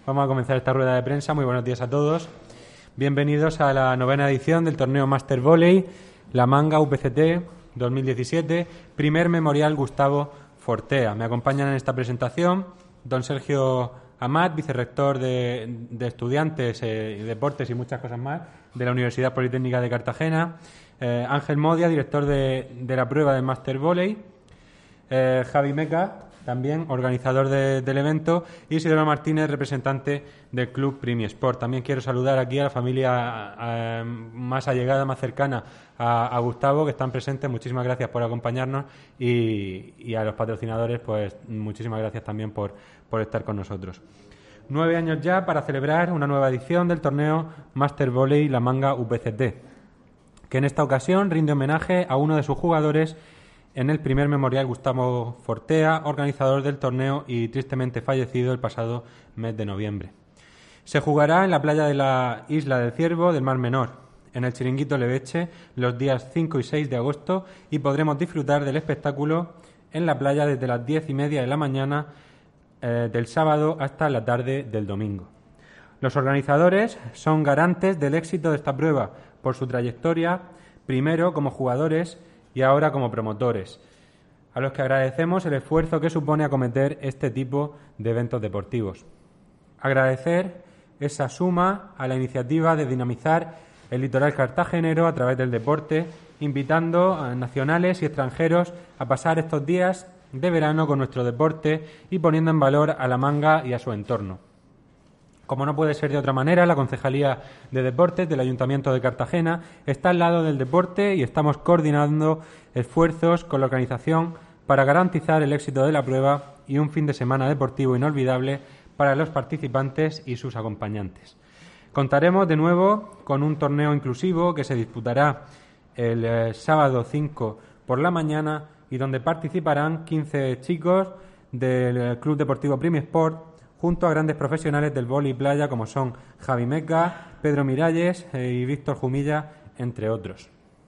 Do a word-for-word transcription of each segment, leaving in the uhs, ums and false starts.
Vamos a comenzar esta rueda de prensa. Muy buenos días a todos. Bienvenidos a la novena edición del torneo Master Volley, La Manga U P C T dos mil diecisiete, primer memorial Gustavo Fortea. Me acompañan en esta presentación don Sergio Amat, vicerrector de, de Estudiantes, eh, Deportes y muchas cosas más de la Universidad Politécnica de Cartagena, eh, Ángel Modia, director de, de la prueba de Master Volley, eh, Javi Meca, también organizador de, del evento, y Isidoro Martínez, representante del Club Primi Sport. También quiero saludar aquí a la familia eh, más allegada, más cercana a, a Gustavo, que están presentes. Muchísimas gracias por acompañarnos y, y a los patrocinadores, pues muchísimas gracias también por, por estar con nosotros. Nueve años ya para celebrar una nueva edición del torneo Master Volley La Manga U P C T, que en esta ocasión rinde homenaje a uno de sus jugadores en el primer memorial Gustavo Fortea, organizador del torneo y tristemente fallecido el pasado mes de noviembre. Se jugará en la playa de la Isla del Ciervo del Mar Menor, en el Chiringuito Leveche, los días cinco y seis de agosto, y podremos disfrutar del espectáculo en la playa desde las diez y media de la mañana eh, del sábado hasta la tarde del domingo. Los organizadores son garantes del éxito de esta prueba por su trayectoria, primero como jugadores y ahora como promotores, a los que agradecemos el esfuerzo que supone acometer este tipo de eventos deportivos. Agradecer esa suma a la iniciativa de dinamizar el litoral cartagenero a través del deporte, invitando a nacionales y extranjeros a pasar estos días de verano con nuestro deporte y poniendo en valor a La Manga y a su entorno. Como no puede ser de otra manera, la Concejalía de Deportes del Ayuntamiento de Cartagena está al lado del deporte y estamos coordinando esfuerzos con la organización para garantizar el éxito de la prueba y un fin de semana deportivo inolvidable para los participantes y sus acompañantes. Contaremos de nuevo con un torneo inclusivo que se disputará el eh, sábado cinco por la mañana y donde participarán quince chicos del eh, Club Deportivo Primi Sport, junto a grandes profesionales del vóley playa como son Javi Meca, Pedro Miralles eh, y Víctor Jumilla, entre otros.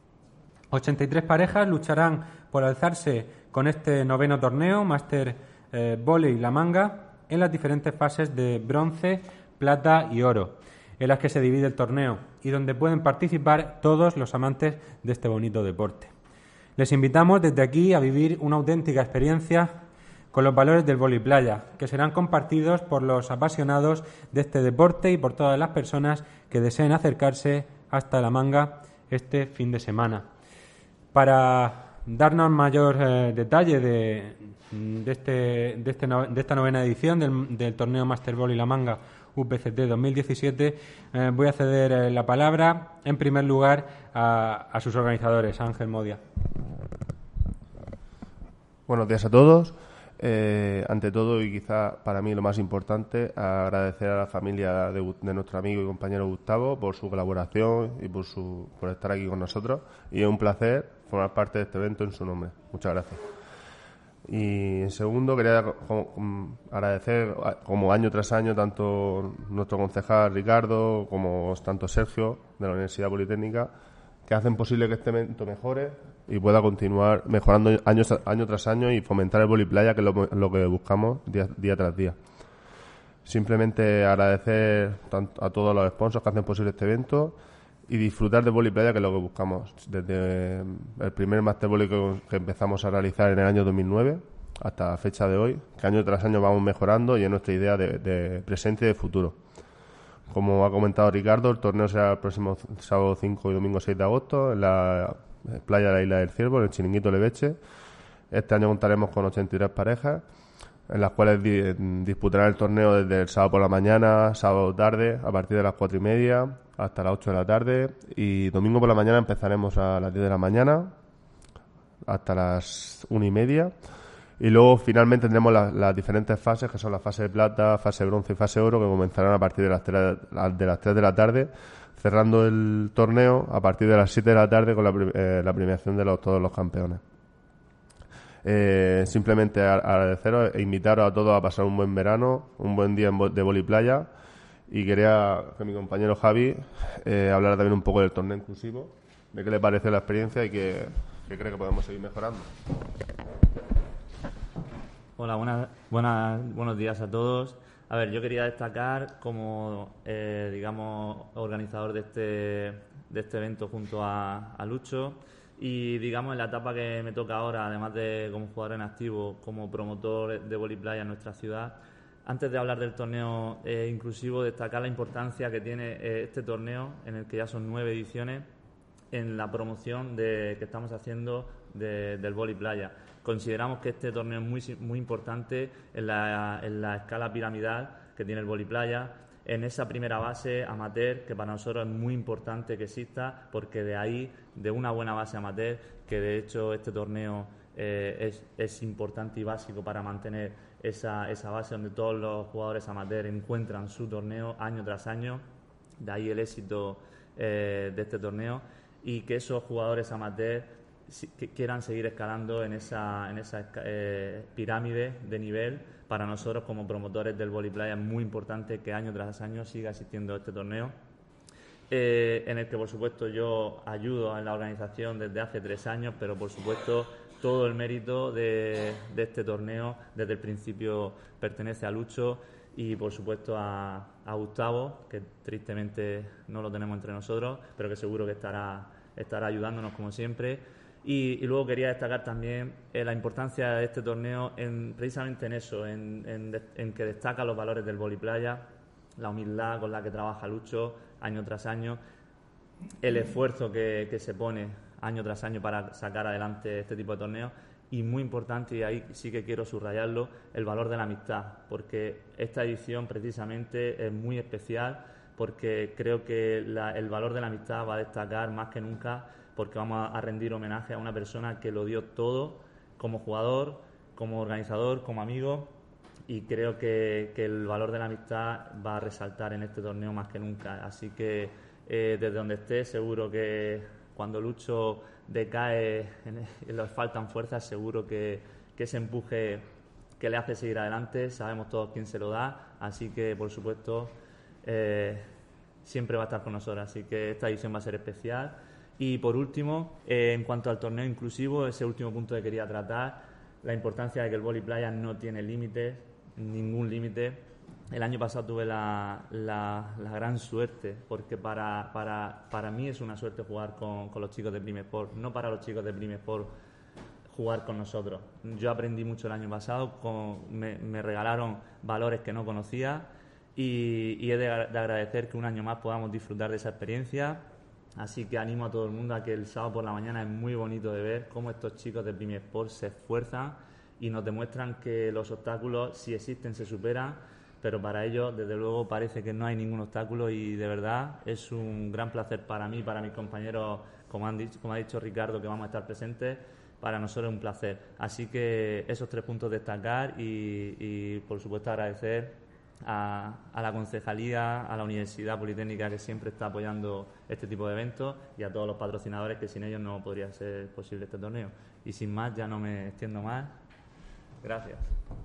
ochenta y tres parejas lucharán por alzarse con este noveno torneo Master eh, Volley La Manga en las diferentes fases de bronce, plata y oro, en las que se divide el torneo y donde pueden participar todos los amantes de este bonito deporte. Les invitamos desde aquí a vivir una auténtica experiencia con los valores del vóley playa, que serán compartidos por los apasionados de este deporte y por todas las personas que deseen acercarse hasta La Manga este fin de semana. Para darnos mayor eh, detalle de, de, este, de, este no, de esta novena edición del, del torneo Master Volley La Manga U P C T dos mil diecisiete, eh, voy a ceder eh, la palabra en primer lugar a, a sus organizadores. Ángel Modia. Buenos días a todos. Eh, ante todo, y quizá para mí lo más importante, agradecer a la familia de, de nuestro amigo y compañero Gustavo por su colaboración y por su por estar aquí con nosotros, y es un placer formar parte de este evento en su nombre. Muchas gracias. Y en segundo, quería agradecer como año tras año tanto nuestro concejal Ricardo como tanto Sergio de la Universidad Politécnica, que hacen posible que este evento mejore y pueda continuar mejorando año, año tras año y fomentar el vóley playa, que es lo, lo que buscamos día, día tras día. Simplemente agradecer a todos los sponsors que hacen posible este evento y disfrutar del vóley playa, que es lo que buscamos desde el primer Master Volley que, que empezamos a realizar en el año dos mil nueve hasta la fecha de hoy, que año tras año vamos mejorando y es nuestra idea de, de presente y de futuro. Como ha comentado Ricardo, el torneo será el próximo sábado cinco y domingo seis de agosto en la playa de la Isla del Ciervo, en el Chiringuito Leveche. Este año contaremos con ochenta y tres parejas, en las cuales di- disputarán el torneo desde el sábado por la mañana, sábado tarde, a partir de las cuatro y media hasta las ocho de la tarde, y domingo por la mañana empezaremos a las diez de la mañana hasta las una y media. Y luego finalmente tendremos la, las diferentes fases, que son la fase de plata, fase de bronce y fase de oro, que comenzarán a partir de las tres de las tres de la tarde, cerrando el torneo a partir de las siete de la tarde con la, eh, la premiación de los, todos los campeones. Eh, simplemente agradeceros e invitaros a todos a pasar un buen verano, un buen día de vóley playa, y quería que mi compañero Javi eh, hablara también un poco del torneo inclusivo, de qué le parece la experiencia y que, que cree que podemos seguir mejorando. Hola, buenas, buenas, buenos días a todos. A ver, yo quería destacar como, eh, digamos, organizador de este, de este evento junto a, a Lucho y, digamos, en la etapa que me toca ahora, además de como jugador en activo, como promotor de voliplaya en nuestra ciudad, antes de hablar del torneo eh, inclusivo, destacar la importancia que tiene eh, este torneo, en el que ya son nueve ediciones, en la promoción de, que estamos haciendo de, del voliplaya. Consideramos que este torneo es muy, muy importante en la, en la escala piramidal que tiene el voliplaya, en esa primera base amateur, que para nosotros es muy importante que exista, porque de ahí, de una buena base amateur, que de hecho este torneo eh, es, es importante y básico para mantener esa, esa base donde todos los jugadores amateur encuentran su torneo año tras año, de ahí el éxito eh, de este torneo, y que esos jugadores amateur que quieran seguir escalando en esa, en esa eh, pirámide de nivel. Para nosotros como promotores del voliplaya es muy importante que año tras año siga existiendo este torneo, eh, en el que por supuesto yo ayudo en la organización desde hace tres años, pero por supuesto todo el mérito de, de este torneo desde el principio pertenece a Lucho y por supuesto a, a Gustavo, que tristemente no lo tenemos entre nosotros, pero que seguro que estará, estará ayudándonos como siempre. Y, y luego quería destacar también eh, la importancia de este torneo en, precisamente en eso, en, en, en que destaca los valores del voliplaya, la humildad con la que trabaja Lucho año tras año, el esfuerzo que, que se pone año tras año para sacar adelante este tipo de torneos y muy importante, y ahí sí que quiero subrayarlo, el valor de la amistad, porque esta edición precisamente es muy especial porque creo que la, el valor de la amistad va a destacar más que nunca, porque vamos a rendir homenaje a una persona que lo dio todo como jugador, como organizador, como amigo, y creo que, que el valor de la amistad va a resaltar en este torneo más que nunca. Así que eh, desde donde esté, seguro que cuando Lucho decae y le faltan fuerzas, seguro que, que ese empuje que le hace seguir adelante, sabemos todos quién se lo da, así que por supuesto eh, siempre va a estar con nosotros, así que esta edición va a ser especial. Y por último, eh, en cuanto al torneo inclusivo, ese último punto que quería tratar, la importancia de que el voliplaya no tiene límites, ningún límite. El año pasado tuve la, la, la gran suerte, porque para, para, para mí es una suerte jugar con, con los chicos de Prime Sport, no para los chicos de Prime Sport jugar con nosotros. Yo aprendí mucho el año pasado, con, me, me regalaron valores que no conocía y, y he de, de agradecer que un año más podamos disfrutar de esa experiencia. Así que animo a todo el mundo a que el sábado por la mañana es muy bonito de ver cómo estos chicos de Prime Sport se esfuerzan y nos demuestran que los obstáculos, si existen, se superan, pero para ellos, desde luego, parece que no hay ningún obstáculo y de verdad es un gran placer para mí, para mis compañeros, como, han dicho, como ha dicho Ricardo, que vamos a estar presentes, para nosotros es un placer. Así que esos tres puntos destacar y, y por supuesto, agradecer A, a la concejalía, a la Universidad Politécnica, que siempre está apoyando este tipo de eventos, y a todos los patrocinadores, que sin ellos no podría ser posible este torneo. Y sin más, ya no me extiendo más. Gracias.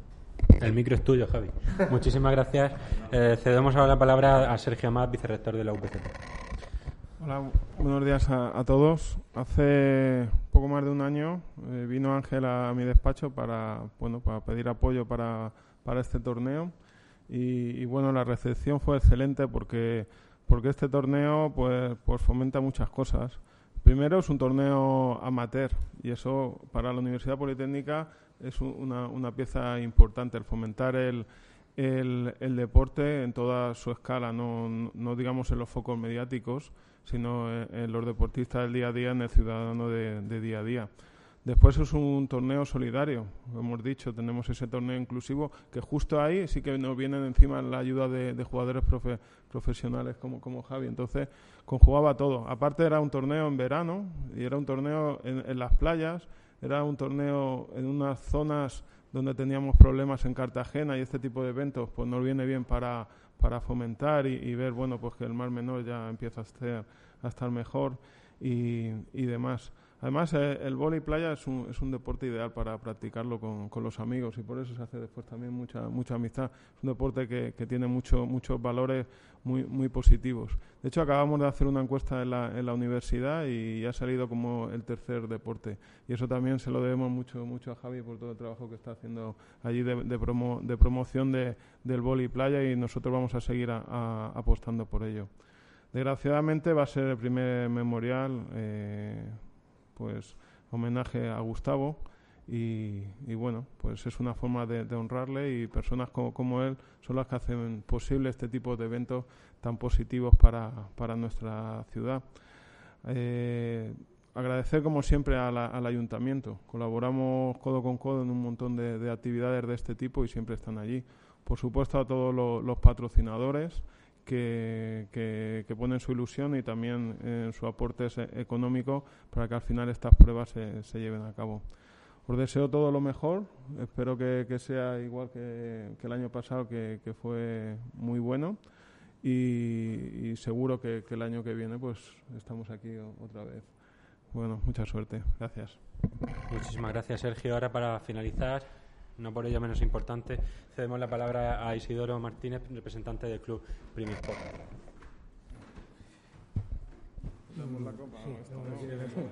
El micro es tuyo, Javi. Muchísimas gracias. Eh, cedemos ahora la palabra a Sergio Amat, vicerrector de la U P C T. Hola, buenos días a, a todos. Hace poco más de un año eh, vino Ángel a mi despacho para, bueno, para pedir apoyo para, para este torneo. Y, y bueno, la recepción fue excelente porque porque este torneo pues pues fomenta muchas cosas. Primero, es un torneo amateur y eso para la Universidad Politécnica es una, una pieza importante, el fomentar el, el, el deporte en toda su escala, no, no, no digamos en los focos mediáticos, sino en, en los deportistas del día a día, en el ciudadano de, de día a día. Después es un torneo solidario, hemos dicho, tenemos ese torneo inclusivo que justo ahí sí que nos vienen encima la ayuda de, de jugadores profe, profesionales como, como Javi, entonces conjugaba todo. Aparte era un torneo en verano y era un torneo en, en las playas, era un torneo en unas zonas donde teníamos problemas en Cartagena y este tipo de eventos pues nos viene bien para, para fomentar y, y ver bueno pues que el Mar Menor ya empieza a estar, a estar mejor y, y demás. Además, eh, el vóley playa es un, es un deporte ideal para practicarlo con, con los amigos y por eso se hace después también mucha mucha amistad. Es un deporte que, que tiene mucho, muchos valores muy muy positivos. De hecho, acabamos de hacer una encuesta en la, en la universidad y ha salido como el tercer deporte. Y eso también se lo debemos mucho mucho a Javi por todo el trabajo que está haciendo allí de, de, promo, de promoción de, del vóley playa, y nosotros vamos a seguir a, a, apostando por ello. Desgraciadamente va a ser el primer memorial, eh, pues homenaje a Gustavo, y, y bueno, pues es una forma de, de honrarle, y personas como, como él son las que hacen posible este tipo de eventos tan positivos para, para nuestra ciudad. Eh, agradecer como siempre a la, al ayuntamiento. Colaboramos codo con codo en un montón de, de actividades de este tipo y siempre están allí. Por supuesto, a todos los, los patrocinadores que, que, que ponen su ilusión y también eh, su aporte económico para que al final estas pruebas se, se lleven a cabo. Os deseo todo lo mejor, espero que, que sea igual que, que el año pasado, que, que fue muy bueno, y, y seguro que, que el año que viene pues estamos aquí otra vez. Bueno, mucha suerte, gracias. Muchísimas gracias, Sergio. Ahora, para finalizar, no por ello menos importante, cedemos la palabra a Isidoro Martínez, representante del club Primisport. Damos la copa. Sí, no, no,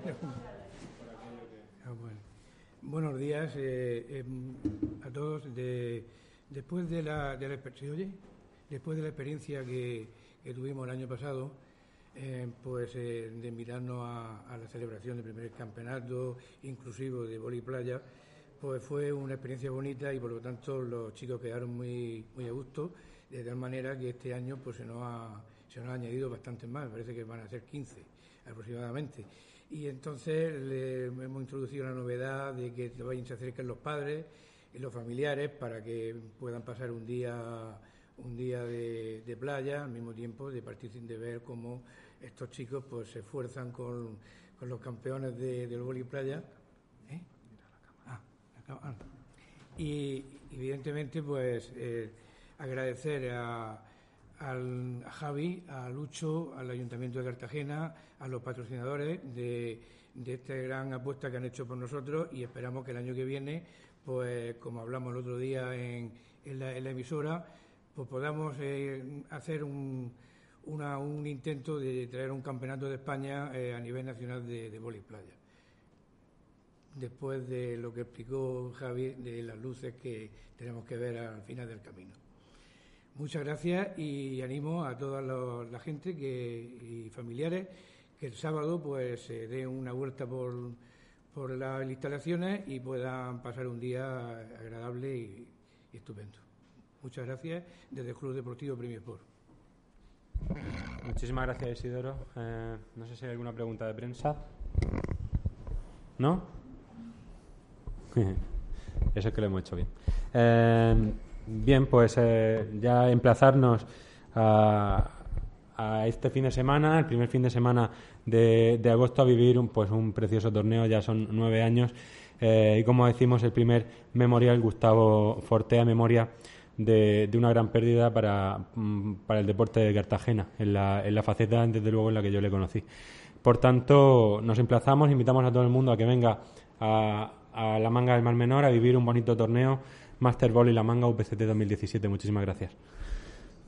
ah, bueno. Buenos días eh, eh, a todos. De, después de la, de la, ¿se oye? Después de la experiencia que, que tuvimos el año pasado, eh, pues eh, de invitarnos a, a la celebración del primer campeonato inclusivo de vóley playa, pues fue una experiencia bonita y por lo tanto los chicos quedaron muy muy a gusto, de tal manera que este año pues se nos ha, se nos ha añadido bastantes más, me parece que van a ser quince aproximadamente. Y entonces le hemos introducido la novedad de que vayan, se acerquen los padres y los familiares para que puedan pasar un día un día de, de playa, al mismo tiempo de participar, de ver cómo estos chicos pues se esfuerzan con, con los campeones de, del vóley playa. ¿Eh? Ah, ah. Y evidentemente pues eh, agradecer a Al, a Javi, a Lucho, al Ayuntamiento de Cartagena, a los patrocinadores de, de esta gran apuesta que han hecho por nosotros, y esperamos que el año que viene, pues como hablamos el otro día en, en, la, en la emisora, pues podamos eh, hacer un, una, un intento de traer un campeonato de España eh, a nivel nacional de, de vóley playa. Después de lo que explicó Javi de las luces que tenemos que ver al final del camino. Muchas gracias y animo a toda lo, la gente que, y familiares que el sábado pues se eh, den una vuelta por, por las instalaciones y puedan pasar un día agradable y, y estupendo. Muchas gracias desde el Club Deportivo Primisport. Muchísimas gracias, Isidoro. Eh, no sé si hay alguna pregunta de prensa. ¿No? Eso es que lo hemos hecho bien. Eh, Bien, pues eh, ya emplazarnos a, a este fin de semana, el primer fin de semana de, de agosto, a vivir un, pues un precioso torneo. Ya son nueve años eh, y, como decimos, el primer memorial Gustavo Fortea, memoria de, de una gran pérdida para, para el deporte de Cartagena, en la, en la faceta, desde luego, en la que yo le conocí. Por tanto, nos emplazamos, invitamos a todo el mundo a que venga a, a la Manga del Mar Menor a vivir un bonito torneo Master Volley La Manga U P C T dos mil diecisiete. Muchísimas gracias.